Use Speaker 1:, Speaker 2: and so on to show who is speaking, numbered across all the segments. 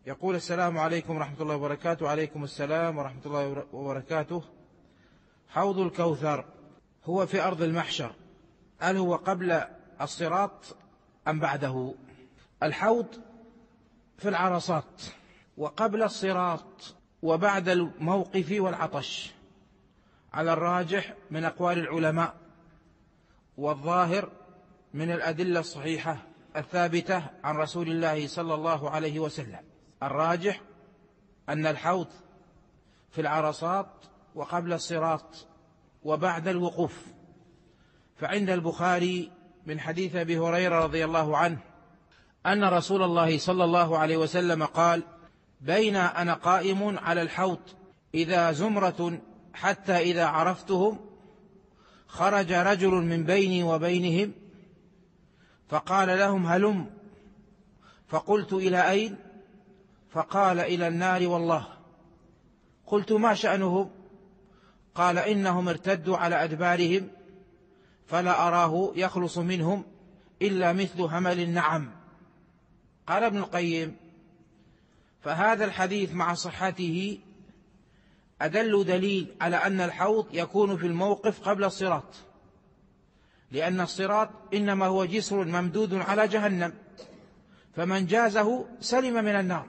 Speaker 1: يقول: السلام عليكم ورحمة الله وبركاته. وعليكم السلام ورحمة الله وبركاته. حوض الكوثر هو في أرض المحشر، هل هو قبل الصراط أم بعده؟ الحوض في العرصات، وقبل الصراط وبعد الموقف والعطش، على الراجح من أقوال العلماء والظاهر من الأدلة الصحيحة الثابتة عن رسول الله صلى الله عليه وسلم. الراجح أن الحوض في العرصات وقبل الصراط وبعد الوقوف. فعند البخاري من حديث أبي هريرة رضي الله عنه أن رسول الله صلى الله عليه وسلم قال: بين أنا قائم على الحوض إذا زمرة حتى إذا عرفتهم خرج رجل من بيني وبينهم فقال لهم: هلم. فقلت: إلى أين؟ فقال: إلى النار والله. قلت: ما شأنهم؟ قال: إنهم ارتدوا على أدبارهم فلا أراه يخلص منهم إلا مثل همل النعم. قال ابن القيم: فهذا الحديث مع صحته أدل دليل على أن الحوض يكون في الموقف قبل الصراط، لأن الصراط إنما هو جسر ممدود على جهنم، فمن جازه سلم من النار،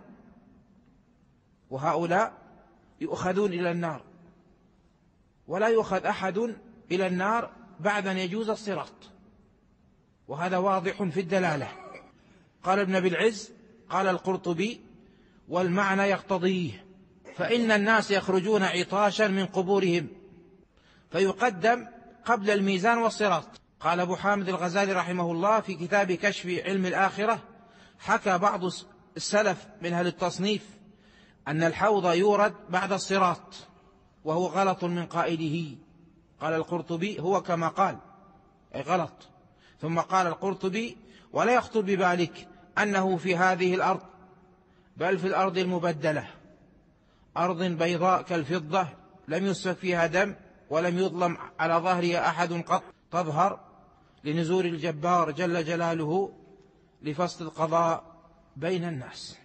Speaker 1: وهؤلاء يؤخذون إلى النار، ولا يؤخذ أحد إلى النار بعد أن يجوز الصراط، وهذا واضح في الدلالة. قال ابن أبي العز: قال القرطبي: والمعنى يقتضيه، فإن الناس يخرجون عطاشا من قبورهم فيقدم قبل الميزان والصراط. قال أبو حامد الغزالي رحمه الله في كتاب كشف علم الآخرة: حكى بعض السلف من أهل التصنيف أن الحوض يورد بعد الصراط، وهو غلط من قائله. قال القرطبي: هو كما قال، أي غلط. ثم قال القرطبي: ولا يخطر ببالك أنه في هذه الأرض، بل في الأرض المبدلة، أرض بيضاء كالفضة لم يسفك فيها دم ولم يظلم على ظهرها أحد قط، تظهر لنزول الجبار جل جلاله لفصل القضاء بين الناس.